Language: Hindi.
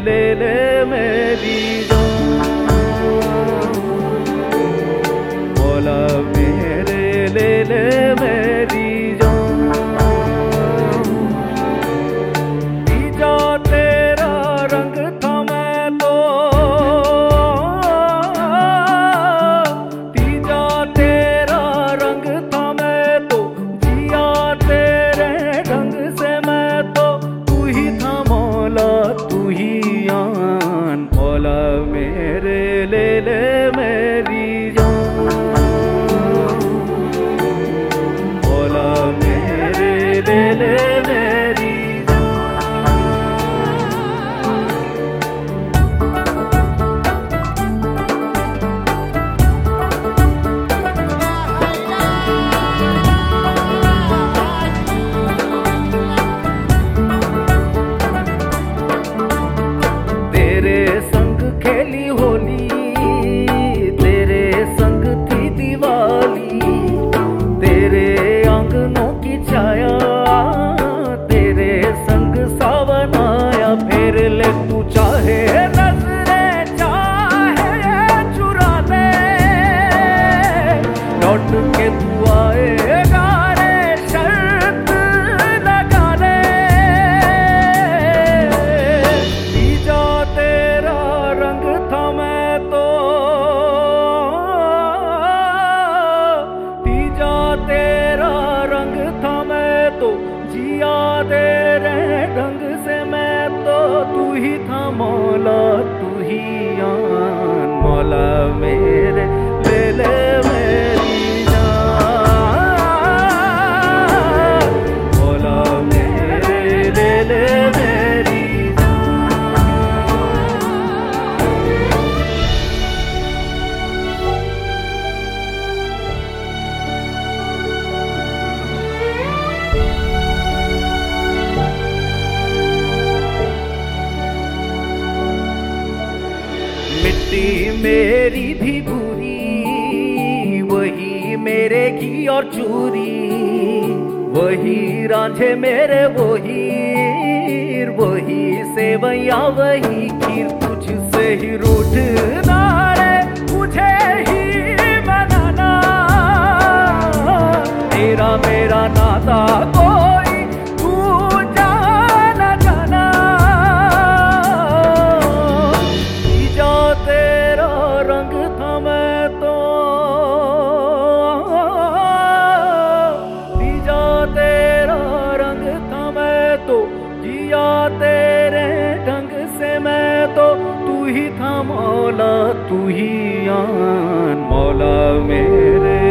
ले मेरी जान, मौला मेरे ले मेरी जान। तीजा तेरा रंग था मैं तो, तीजा तेरा रंग था मैं तो, जिया तेरे ढंग से मैं तो। तू ही था मौला तू ही आन, मौला मेरे ले मेरी जान, मौला मेरे ले मेरी तेरे संग खेली होली, तेरे संग थी दिवाली, तेरे आंगनों की छाया, तेरे संग सावन आया। फिर ले तू चाहे नजरे चाहे चुरा दे, लौट के तू आएगा रे शर्त लगा दे। तीजा तेरा रंग था मैं तो, तीजा तेरा रंग था मैं तो, जिया तेरे ढंग से मैं तो। तू ही था मौला तू ही आन, मौला मेरे ले मेरी जान, मौला मेरे ले मेरी मिट्टी मेरी भी बुरी, वही मेरे घी और चूरी, वही रांझे मेरे वही सेवैया वही खीर। तुझसे ही रूठना रे मुझे ही मनाना, तेरा मेरा नाता कोई तू जाना जाना। तीजा तेरा रंग था मैं तो, तीजा तेरा रंग था मैं तो, जिया तेरे ढंग से मैं तो। तू ही था मौला तू ही आन, मौला मेरे